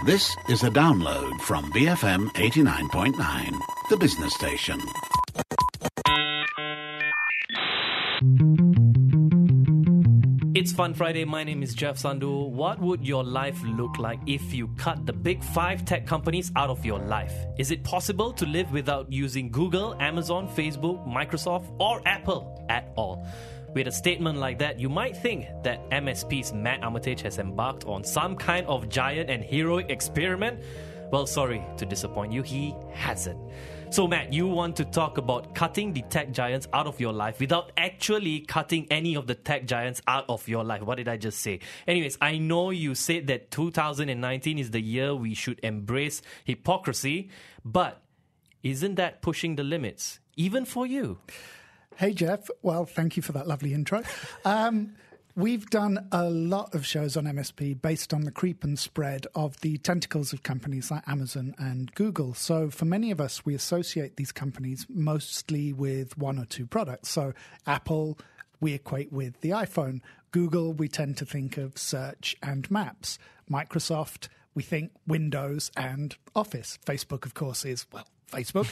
This is a download from BFM 89.9, the business station. It's Fun Friday. My name is Jeff Sandhu. What would your life look like if you cut the big 5 tech companies out of your life? Is it possible to live without using Google, Amazon, Facebook, Microsoft, or Apple at all? With a statement like that, you might think that MSP's Matt Armitage has embarked on some kind of giant and heroic experiment. Well, sorry to disappoint you, he hasn't. So Matt, you want to talk about cutting the tech giants out of your life without actually cutting any of the tech giants out of your life. What did I just say? Anyways, I know you said that 2019 is the year we should embrace hypocrisy, but isn't that pushing the limits, even for you? Hey, Jeff. Well, thank you for that lovely intro. We've done a lot of shows on MSP based on the creep and spread of the tentacles of companies like Amazon and Google. So for many of us, we associate these companies mostly with one or two products. So Apple, we equate with the iPhone. Google, we tend to think of search and maps. Microsoft, we think Windows and Office. Facebook, of course, is, well, Facebook.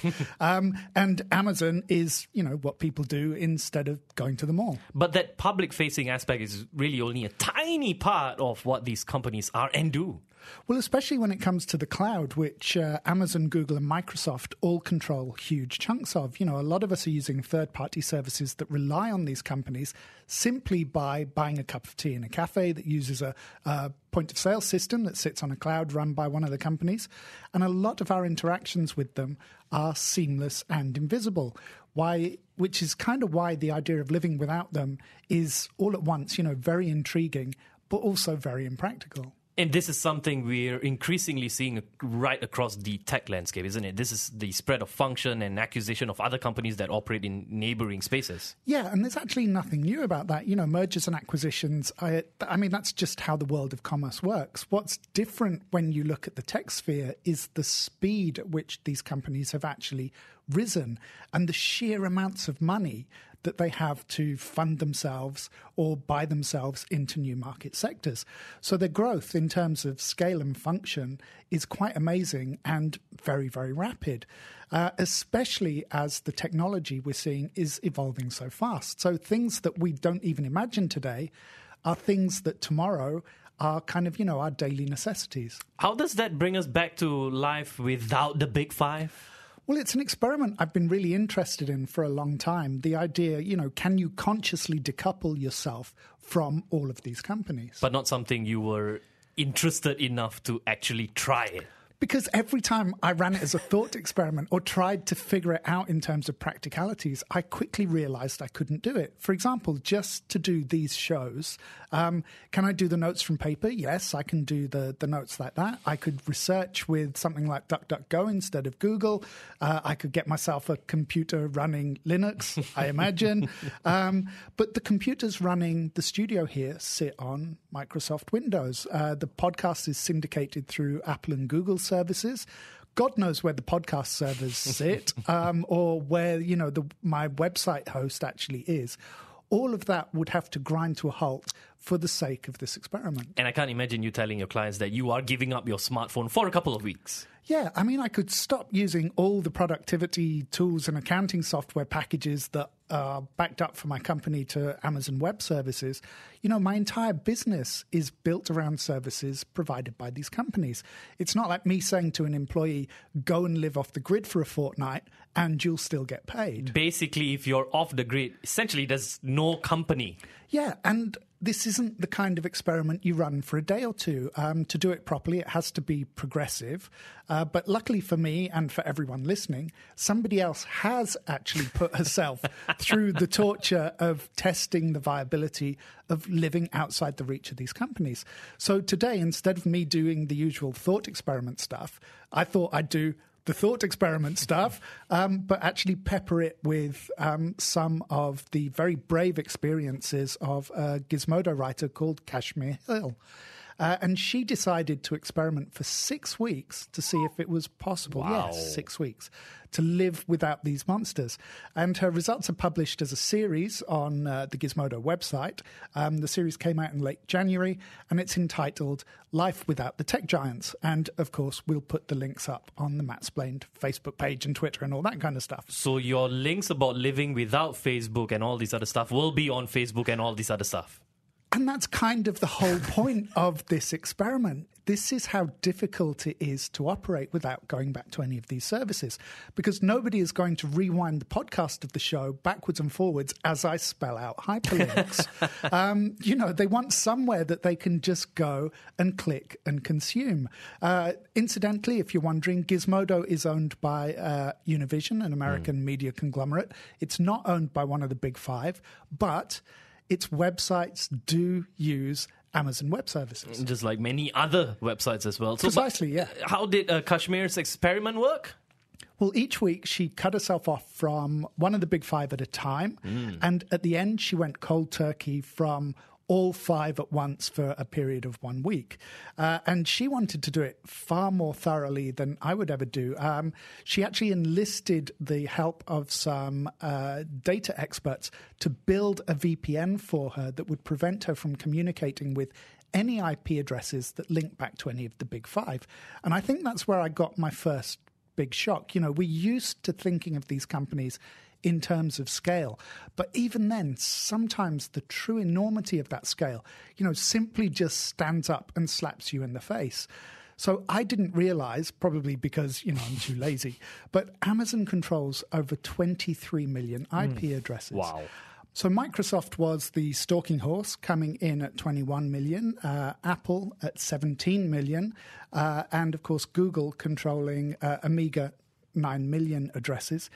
And Amazon is, what people do instead of going to the mall. But that public-facing aspect is really only a tiny part of what these companies are and do. Well, especially when it comes to the cloud, which Amazon, Google, and Microsoft all control huge chunks of. A lot of us are using third-party services that rely on these companies simply by buying a cup of tea in a cafe that uses a point-of-sale system that sits on a cloud run by one of the companies. And a lot of our interactions with them are seamless and invisible, which is kind of why the idea of living without them is all at once, very intriguing, but also very impractical. And this is something we're increasingly seeing right across the tech landscape, isn't it? This is the spread of function and accusation of other companies that operate in neighboring spaces. Yeah, and there's actually nothing new about that. Mergers and acquisitions, I mean, that's just how the world of commerce works. What's different when you look at the tech sphere is the speed at which these companies have actually risen and the sheer amounts of money that they have to fund themselves or buy themselves into new market sectors. So their growth in terms of scale and function is quite amazing and very, very rapid, especially as the technology we're seeing is evolving so fast. So things that we don't even imagine today are things that tomorrow are kind of, our daily necessities. How does that bring us back to life without the big 5? Well, it's an experiment I've been really interested in for a long time. The idea, can you consciously decouple yourself from all of these companies? But not something you were interested enough to actually try it. Because every time I ran it as a thought experiment or tried to figure it out in terms of practicalities, I quickly realized I couldn't do it. For example, just to do these shows, can I do the notes from paper? Yes, I can do the notes like that. I could research with something like DuckDuckGo instead of Google. I could get myself a computer running Linux, I imagine. But the computers running the studio here sit on Microsoft Windows. The podcast is syndicated through Apple and Google services. God knows where the podcast servers sit or where, my website host actually is. All of that would have to grind to a halt for the sake of this experiment. And I can't imagine you telling your clients that you are giving up your smartphone for a couple of weeks. Yeah, I mean, I could stop using all the productivity tools and accounting software packages that are backed up for my company to Amazon Web Services. My entire business is built around services provided by these companies. It's not like me saying to an employee, go and live off the grid for a fortnight and you'll still get paid. Basically, if you're off the grid, essentially there's no company. Yeah, and this isn't the kind of experiment you run for a day or two. To do it properly, it has to be progressive. But luckily for me and for everyone listening, somebody else has actually put herself through the torture of testing the viability of living outside the reach of these companies. So today, instead of me doing the usual thought experiment stuff, I thought I'd do the thought experiment stuff, but actually pepper it with some of the very brave experiences of a Gizmodo writer called Kashmir Hill. And she decided to experiment for 6 weeks to see if it was possible. Wow. Yes, 6 weeks to live without these monsters. And her results are published as a series on the Gizmodo website. The series came out in late January, and it's entitled Life Without the Tech Giants. And, of course, we'll put the links up on the Mattsplained Facebook page and Twitter and all that kind of stuff. So your links about living without Facebook and all these other stuff will be on Facebook and all this other stuff. And that's kind of the whole point of this experiment. This is how difficult it is to operate without going back to any of these services, because nobody is going to rewind the podcast of the show backwards and forwards as I spell out hyperlinks. They want somewhere that they can just go and click and consume. Incidentally, if you're wondering, Gizmodo is owned by Univision, an American media conglomerate. It's not owned by one of the big five, but its websites do use Amazon Web Services. Just like many other websites as well. So, Precisely, yeah. How did Kashmir's experiment work? Well, each week she cut herself off from one of the big five at a time. And at the end, she went cold turkey from all five at once for a period of 1 week. And she wanted to do it far more thoroughly than I would ever do. She actually enlisted the help of some data experts to build a VPN for her that would prevent her from communicating with any IP addresses that link back to any of the big five. And I think that's where I got my first big shock. You know, we're used to thinking of these companies in terms of scale. But even then, sometimes the true enormity of that scale, simply just stands up and slaps you in the face. So I didn't realize, probably because, I'm too lazy, but Amazon controls over 23 million IP addresses. Wow. So Microsoft was the stalking horse, coming in at 21 million, Apple at 17 million, and of course Google controlling a meager 9 million addresses.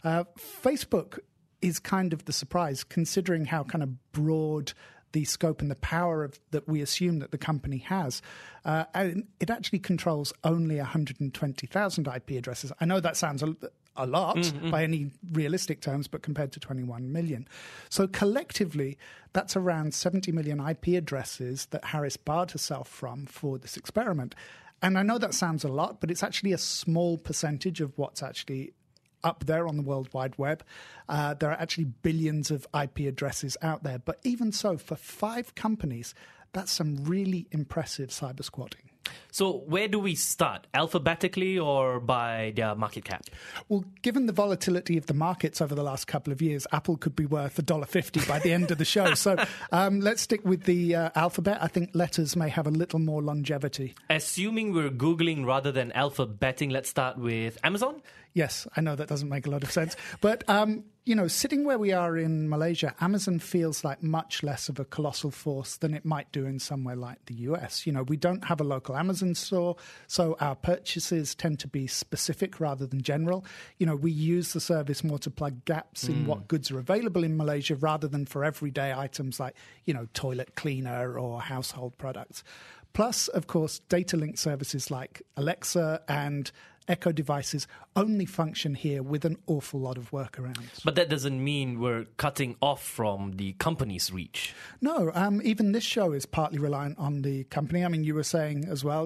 Facebook is kind of the surprise, considering how kind of broad the scope and the power that we assume that the company has. And it actually controls only 120,000 IP addresses. I know that sounds a lot by any realistic terms, but compared to 21 million. So collectively, that's around 70 million IP addresses that Harris barred herself from for this experiment. And I know that sounds a lot, but it's actually a small percentage of what's actually up there on the World Wide Web. There are actually billions of IP addresses out there. But even so, for 5 companies, that's some really impressive cyber squatting. So where do we start? Alphabetically or by their market cap? Well, given the volatility of the markets over the last couple of years, Apple could be worth $1.50 by the end of the show. So let's stick with the alphabet. I think letters may have a little more longevity. Assuming we're Googling rather than alphabeting, let's start with Amazon. Yes, I know that doesn't make a lot of sense. But, sitting where we are in Malaysia, Amazon feels like much less of a colossal force than it might do in somewhere like the US. We don't have a local Amazon store, so our purchases tend to be specific rather than general. We use the service more to plug gaps in what goods are available in Malaysia rather than for everyday items like, toilet cleaner or household products. Plus, of course, data link services like Alexa and Echo devices only function here with an awful lot of workarounds. But that doesn't mean we're cutting off from the company's reach. No, even this show is partly reliant on the company. I mean, you were saying as well,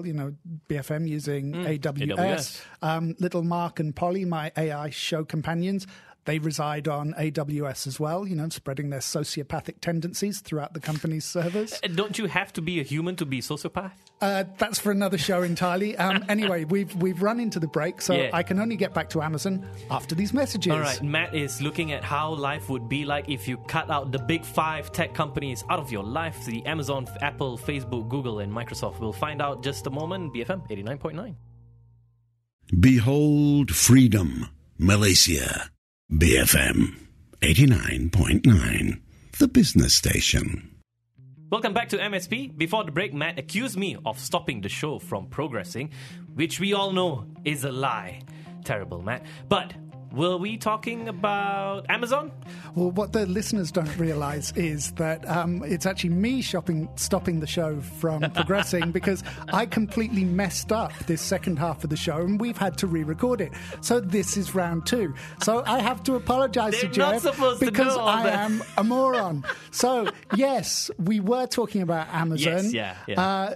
BFM using AWS. Little Mark and Polly, my AI show companions, they reside on AWS as well, spreading their sociopathic tendencies throughout the company's servers. Don't you have to be a human to be a sociopath? That's for another show entirely. Anyway, we've run into the break, so I can only get back to Amazon after these messages. All right, Matt is looking at how life would be like if you cut out the big 5 tech companies out of your life. The Amazon, Apple, Facebook, Google, and Microsoft. We'll find out just a moment. BFM 89.9. Behold freedom, Malaysia. BFM 89.9, the business station. Welcome back to MSP. Before the break, Matt accused me of stopping the show from progressing, which we all know is a lie. Terrible, Matt. But Were we talking about Amazon? Well, what the listeners don't realise is that it's actually me stopping the show from progressing because I completely messed up this second half of the show and we've had to re-record it. So this is round 2. So I have to apologise to Jeff because I am a moron. So, yes, we were talking about Amazon. Yes, yeah.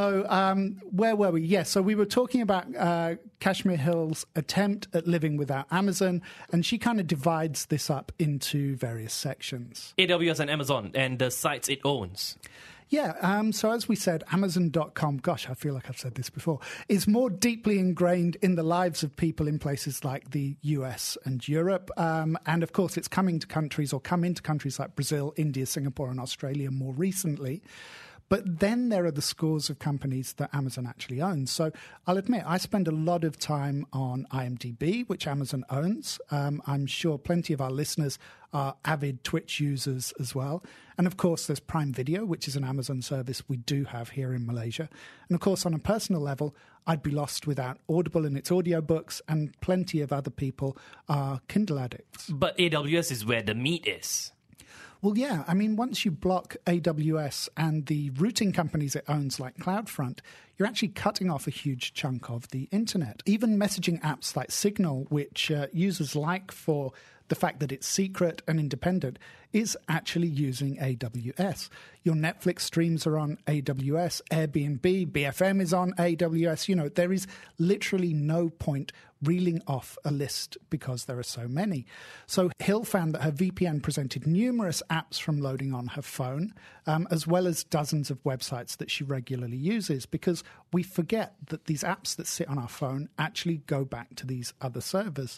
Where were we? Yes, so we were talking about Kashmir Hill's attempt at living without Amazon, and she kind of divides this up into various sections. AWS and Amazon and the sites it owns. Yeah, so as we said, Amazon.com, gosh, I feel like I've said this before, is more deeply ingrained in the lives of people in places like the US and Europe. And of course, it's come into countries like Brazil, India, Singapore, and Australia more recently. But then there are the scores of companies that Amazon actually owns. So I'll admit, I spend a lot of time on IMDb, which Amazon owns. I'm sure plenty of our listeners are avid Twitch users as well. And of course, there's Prime Video, which is an Amazon service we do have here in Malaysia. And of course, on a personal level, I'd be lost without Audible and its audiobooks, and plenty of other people are Kindle addicts. But AWS is where the meat is. Well, yeah. I mean, once you block AWS and the routing companies it owns like CloudFront, you're actually cutting off a huge chunk of the internet. Even messaging apps like Signal, which users like for the fact that it's secret and independent, is actually using AWS. Your Netflix streams are on AWS, Airbnb, BFM is on AWS. You know, there is literally no point reeling off a list because there are so many. So Hill found that her VPN presented numerous apps from loading on her phone, as well as dozens of websites that she regularly uses, because we forget that these apps that sit on our phone actually go back to these other servers.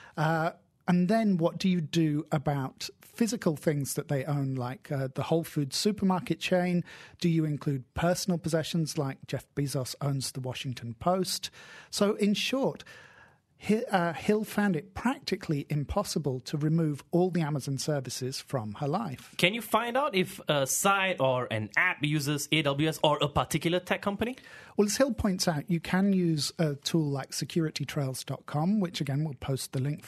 And then what do you do about physical things that they own, like the Whole Foods supermarket chain? Do you include personal possessions like Jeff Bezos owns the Washington Post? So in short, Hill found it practically impossible to remove all the Amazon services from her life. Can you find out if a site or an app uses AWS or a particular tech company? Well, as Hill points out, you can use a tool like securitytrails.com, which again we'll post the link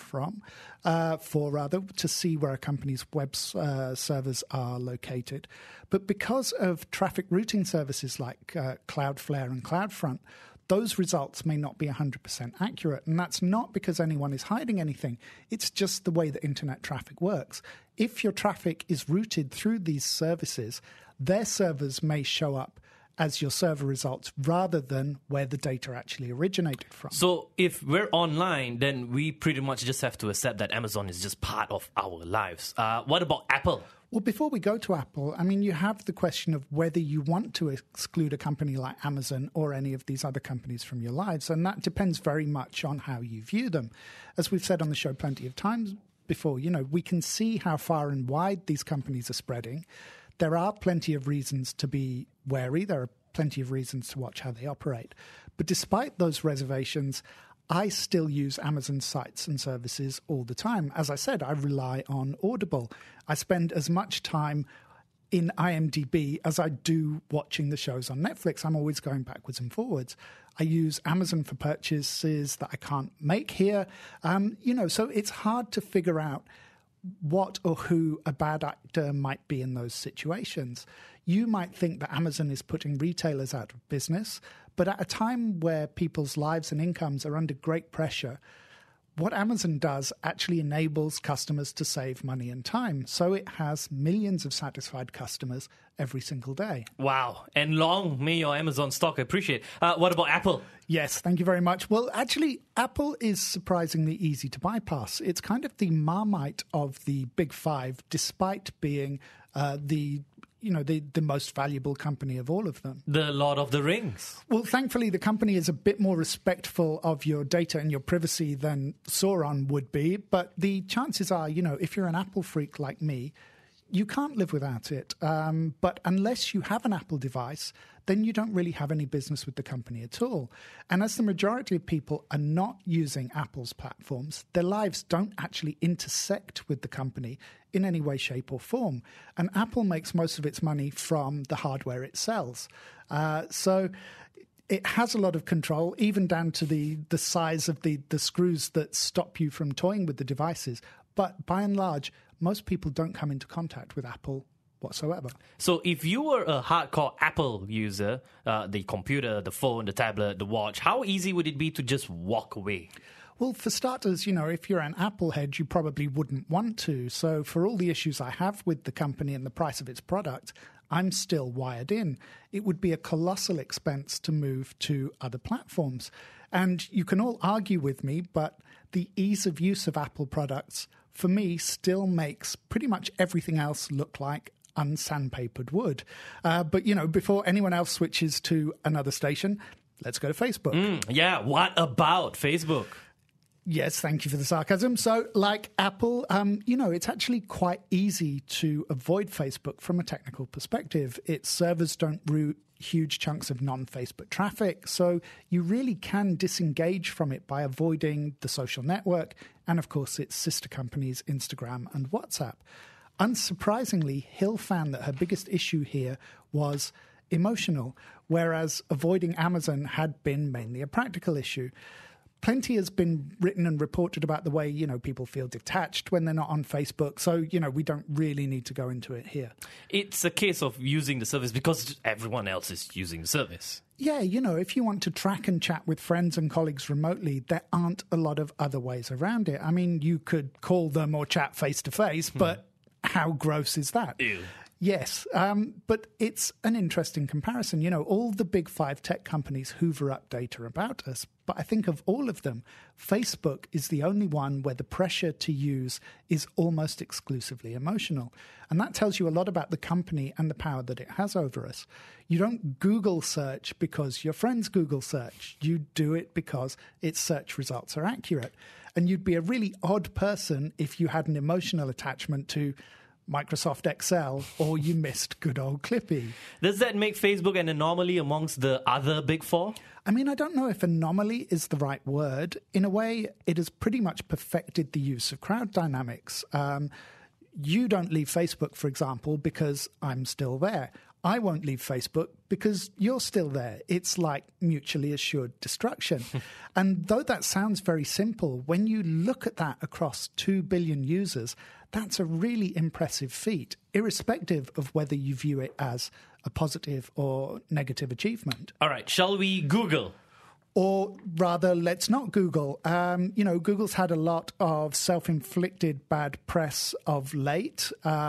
to see where a company's web servers are located. But because of traffic routing services like Cloudflare and CloudFront, those results may not be 100% accurate. And that's not because anyone is hiding anything. It's just the way that internet traffic works. If your traffic is routed through these services, their servers may show up as your server results rather than where the data actually originated from. So if we're online, then we pretty much just have to accept that Amazon is just part of our lives. What about Apple? Well, before we go to Apple, I mean, you have the question of whether you want to exclude a company like Amazon or any of these other companies from your lives, and that depends very much on how you view them. As we've said on the show plenty of times before, you know, we can see how far and wide these companies are spreading. There are plenty of reasons to be wary. There are plenty of reasons to watch how they operate. But despite those reservations, I still use Amazon sites and services all the time. As I said, I rely on Audible. I spend as much time in IMDb as I do watching the shows on Netflix. I'm always going backwards and forwards. I use Amazon for purchases that I can't make here. So it's hard to figure out what or who a bad actor might be in those situations. You might think that Amazon is putting retailers out of business, but at a time where people's lives and incomes are under great pressure, what Amazon does actually enables customers to save money and time. So it has millions of satisfied customers every single day. Wow. And long may your Amazon stock. I appreciate it. What about Apple? Yes, thank you very much. Well, actually, Apple is surprisingly easy to bypass. It's kind of the Marmite of the big five, despite being the most valuable company of all of them. The Lord of the Rings. Well, thankfully, the company is a bit more respectful of your data and your privacy than Sauron would be. But the chances are, if you're an Apple freak like me, you can't live without it. But unless you have an Apple device, then you don't really have any business with the company at all. And as the majority of people are not using Apple's platforms, their lives don't actually intersect with the company in any way, shape or form. And Apple makes most of its money from the hardware it sells. So it has a lot of control, even down to the size of the screws that stop you from toying with the devices. But by and large, most people don't come into contact with Apple whatsoever. So if you were a hardcore Apple user, the computer, the phone, the tablet, the watch, how easy would it be to just walk away? Well, for starters, if you're an Apple head, you probably wouldn't want to. So for all the issues I have with the company and the price of its product, I'm still wired in. It would be a colossal expense to move to other platforms. And you can all argue with me, but the ease of use of Apple products, for me, still makes pretty much everything else look like unsandpapered wood. But, before anyone else switches to another station, let's go to Facebook. Yeah, what about Facebook? Yes, thank you for the sarcasm. So, like Apple, it's actually quite easy to avoid Facebook from a technical perspective. Its servers don't route huge chunks of non-Facebook traffic, so you really can disengage from it by avoiding the social network and, of course, its sister companies, Instagram and WhatsApp. Unsurprisingly, Hill found that her biggest issue here was emotional, whereas avoiding Amazon had been mainly a practical issue. Plenty has been written and reported about the way, people feel detached when they're not on Facebook. So, we don't really need to go into it here. It's a case of using the service because everyone else is using the service. Yeah, if you want to track and chat with friends and colleagues remotely, there aren't a lot of other ways around it. I mean, you could call them or chat face-to-face, but how gross is that? Ew. Yes, but it's an interesting comparison. All the big five tech companies hoover up data about us, but I think of all of them, Facebook is the only one where the pressure to use is almost exclusively emotional. And that tells you a lot about the company and the power that it has over us. You don't Google search because your friends Google search. You do it because its search results are accurate. And you'd be a really odd person if you had an emotional attachment to Microsoft Excel or you missed good old Clippy. Does that make Facebook an anomaly amongst the other big four? I mean, I don't know if anomaly is the right word. In a way, it has pretty much perfected the use of crowd dynamics. You don't leave Facebook, for example, because I'm still there. I won't leave Facebook because you're still there. It's like mutually assured destruction. And though that sounds very simple, when you look at that across 2 billion users, that's a really impressive feat, irrespective of whether you view it as a positive or negative achievement. All right, shall we Google? Or rather, let's not Google. Google's had a lot of self-inflicted bad press of late,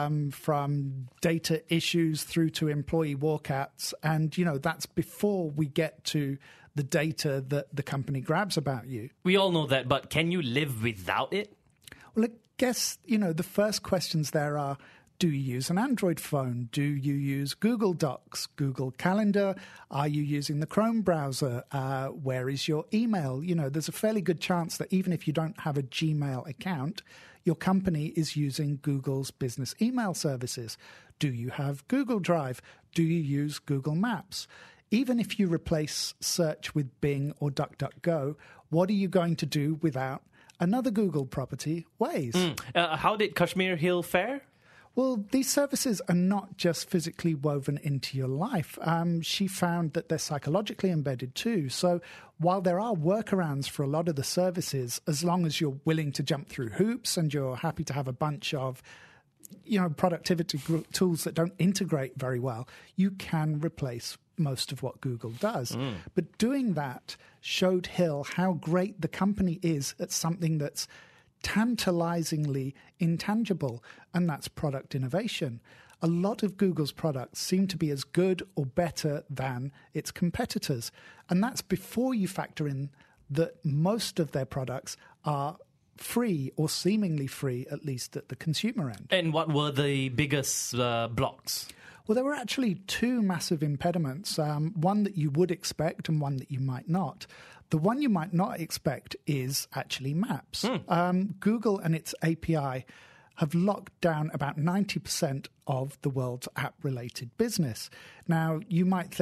from data issues through to employee walkouts. And, that's before we get to the data that the company grabs about you. We all know that, but can you live without it? Well, I guess, the first questions there are, do you use an Android phone? Do you use Google Docs, Google Calendar? Are you using the Chrome browser? Where is your email? There's a fairly good chance that even if you don't have a Gmail account, your company is using Google's business email services. Do you have Google Drive? Do you use Google Maps? Even if you replace search with Bing or DuckDuckGo, what are you going to do without another Google property, Waze? How did Kashmir Hill fare? Well, these services are not just physically woven into your life. She found that they're psychologically embedded too. So while there are workarounds for a lot of the services, as long as you're willing to jump through hoops and you're happy to have a bunch of productivity tools that don't integrate very well, you can replace most of what Google does. But doing that showed Hill how great the company is at something that's tantalizingly intangible, and that's product innovation. A lot of Google's products seem to be as good or better than its competitors, and that's before you factor in that most of their products are free or seemingly free, at least at the consumer end. And what were the biggest blocks? Well, there were actually two massive impediments, one that you would expect and one that you might not. The one you might not expect is actually Maps. Google and its API have locked down about 90% of the world's app-related business. Now, you might think,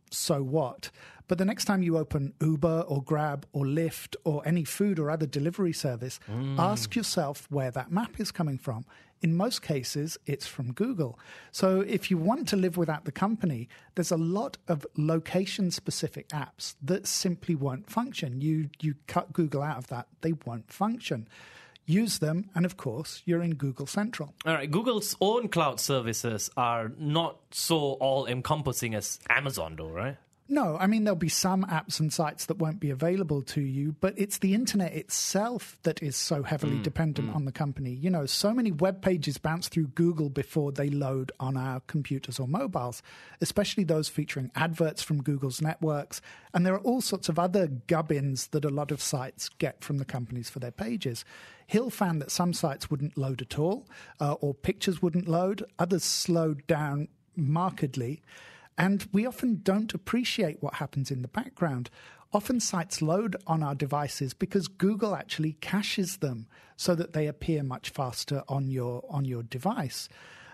so what? But the next time you open Uber or Grab or Lyft or any food or other delivery service, ask yourself where that map is coming from. In most cases, it's from Google. So if you want to live without the company, there's a lot of location-specific apps that simply won't function. You cut Google out of that, they won't function. Use them, and of course, you're in Google Central. All right, Google's own cloud services are not so all-encompassing as Amazon, though, right? No, I mean, there'll be some apps and sites that won't be available to you, but it's the internet itself that is so heavily dependent on the company. You know, so many web pages bounce through Google before they load on our computers or mobiles, especially those featuring adverts from Google's networks. And there are all sorts of other gubbins that a lot of sites get from the companies for their pages. Hill found that some sites wouldn't load at all, or pictures wouldn't load. Others slowed down markedly. And we often don't appreciate what happens in the background. Often sites load on our devices because Google actually caches them so that they appear much faster on your device.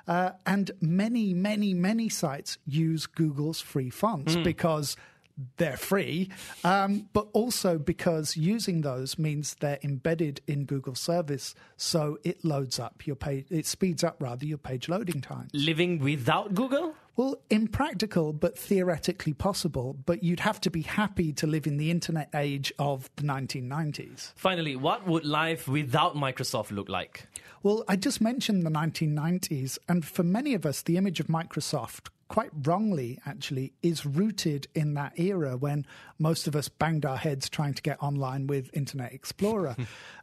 And many sites use Google's free fonts because they're free, but also because using those means they're embedded in Google service, so it loads up your page. It speeds up your page loading time. Living without Google? Well, impractical, but theoretically possible. But you'd have to be happy to live in the internet age of the 1990s. Finally, what would life without Microsoft look like? Well, I just mentioned the 1990s, and for many of us, the image of Microsoft, quite wrongly, actually, is rooted in that era when most of us banged our heads trying to get online with Internet Explorer.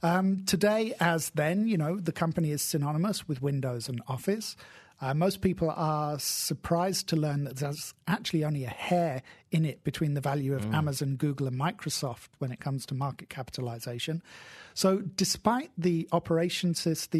Today, as then, you know, the company is synonymous with Windows and Office. Most people are surprised to learn that there's actually only a hair in it between the value of Amazon, Google, and Microsoft when it comes to market capitalization. So despite the operating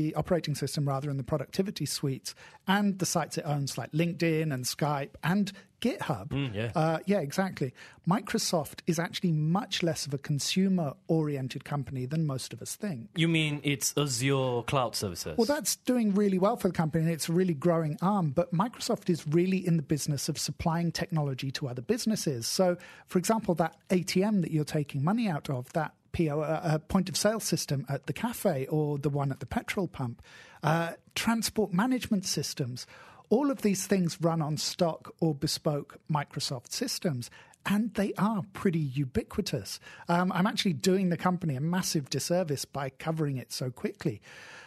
system and the productivity suites and the sites it owns like LinkedIn and Skype and GitHub, exactly, Microsoft is actually much less of a consumer-oriented company than most of us think. You mean it's Azure Cloud Services? Well, that's doing really well for the company, and it's a really growing arm, but Microsoft is really in the business of supplying technology to other businesses. So, for example, that ATM that you're taking money out of, that point-of-sale system at the cafe or the one at the petrol pump, transport management systems, all of these things run on stock or bespoke Microsoft systems, and they are pretty ubiquitous. I'm actually doing the company a massive disservice by covering it so quickly.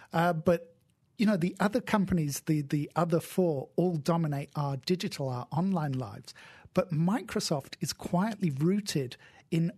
But, you know, the other companies, the other four, all dominate our digital, our online lives. But Microsoft is quietly rooted in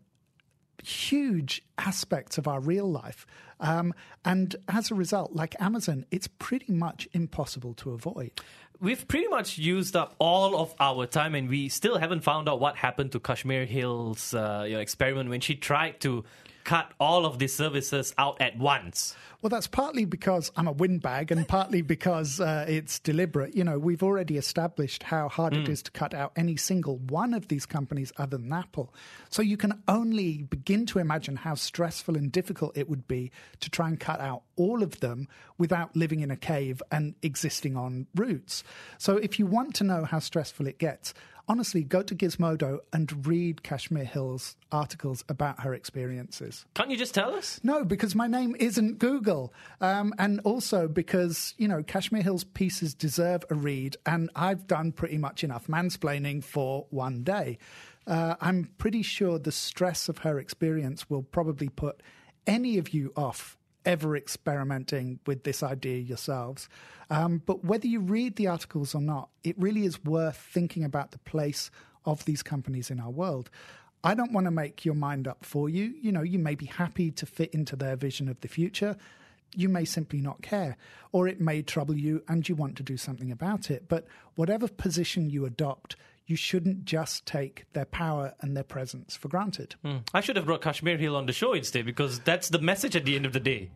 huge aspects of our real life. And as a result, like Amazon, it's pretty much impossible to avoid. We've pretty much used up all of our time, and we still haven't found out what happened to Kashmir Hill's experiment when she tried to cut all of these services out at once. Well, that's partly because I'm a windbag and partly because it's deliberate. You know, we've already established how hard it is to cut out any single one of these companies other than Apple. So you can only begin to imagine how stressful and difficult it would be to try and cut out all of them without living in a cave and existing on routes. So if you want to know how stressful it gets, honestly, go to Gizmodo and read Kashmir Hill's articles about her experiences. Can't you just tell us? No, because my name isn't Google. And also because, you know, Kashmir Hill's pieces deserve a read, and I've done pretty much enough mansplaining for one day. I'm pretty sure the stress of her experience will probably put any of you off ever experimenting with this idea yourselves. But whether you read the articles or not, it really is worth thinking about the place of these companies in our world. I don't want to make your mind up for you. You know, you may be happy to fit into their vision of the future. You may simply not care, or it may trouble you and you want to do something about it. But whatever position you adopt, you shouldn't just take their power and their presence for granted. I should have brought Kashmir Hill on the show instead, because that's the message at the end of the day.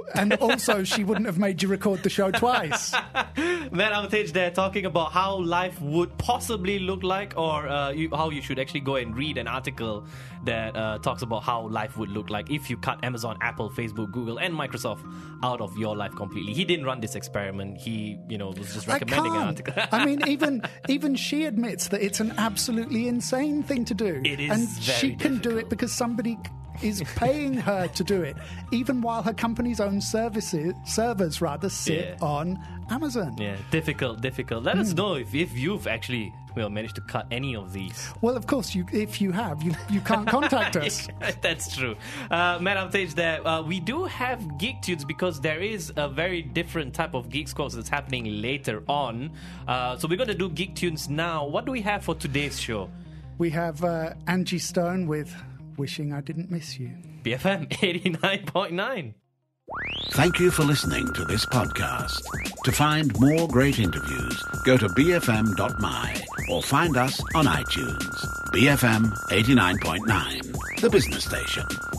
And also, she wouldn't have made you record the show twice. Matt Armitage there talking about how life would possibly look like, or how you should actually go and read an article that talks about how life would look like if you cut Amazon, Apple, Facebook, Google, and Microsoft out of your life completely. He didn't run this experiment. He, was just recommending an article. I mean, even she admits that it's an absolutely insane thing to do. It is and very she can do difficult. it because somebody is paying her to do it, even while her company's own servers sit on Amazon. Yeah, difficult. Let us know if you've actually managed to cut any of these. Well, of course, if you have, you can't contact us. That's true. Matt Armitage there. We do have Geek Tunes because there is a very different type of Geek Squawks that's happening later on. So we're going to do Geek Tunes now. What do we have for today's show? We have Angie Stone with Wishing I Didn't Miss You. BFM 89.9. Thank you for listening to this podcast. To find more great interviews, go to bfm.my or find us on iTunes. BFM 89.9, the business station.